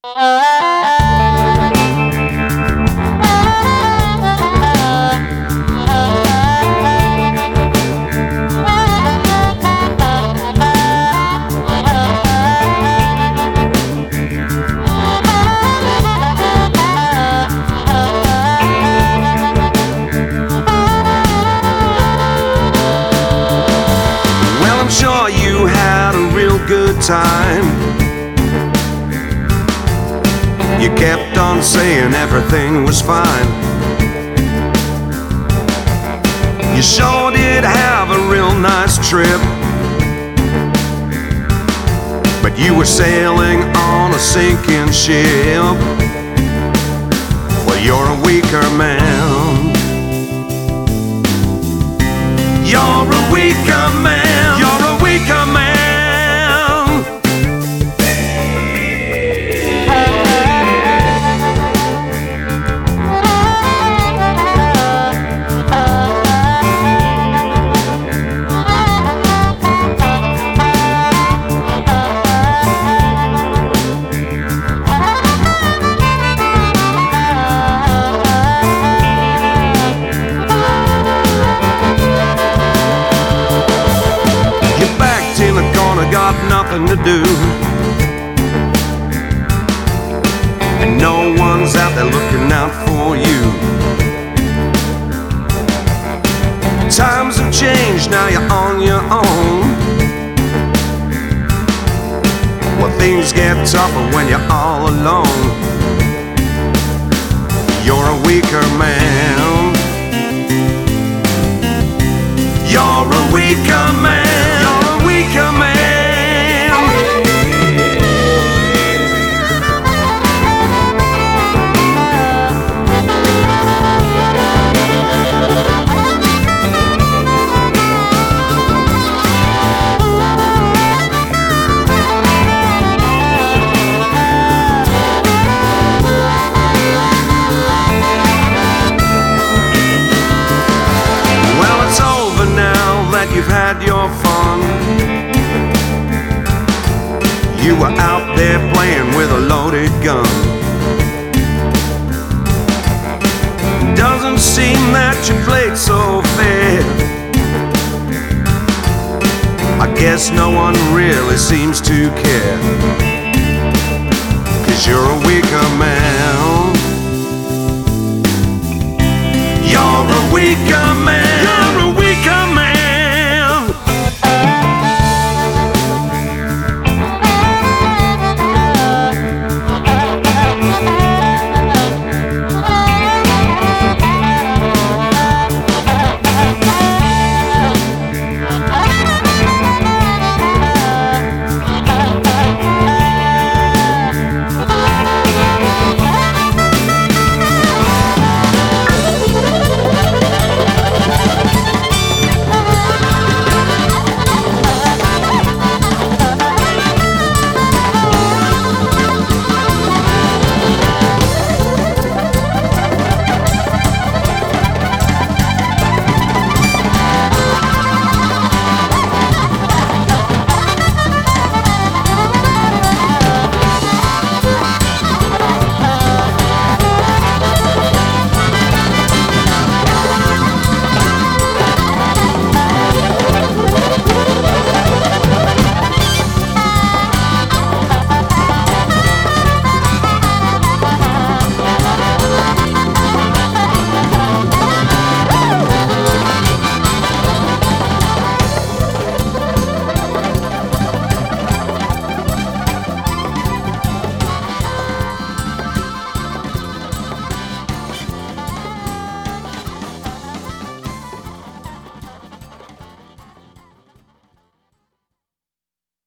Well, I'm sure you had a real good time. You kept on saying everything was fine. You sure did have a real nice trip, but you were sailing on a sinking ship. Well, you're a weaker man. You're a weaker man. You're a weaker man. Got nothing to do, and no one's out there looking out for you. Times have changed, now you're on your own. Well, things get tougher when you're all alone. You're a weaker man. You're a weaker man. You're a weaker man. You've had your fun. You were out there playing with a loaded gun. Doesn't seem that you played so fair. I guess no one really seems to care, 'cause you're a weaker man. You're a weaker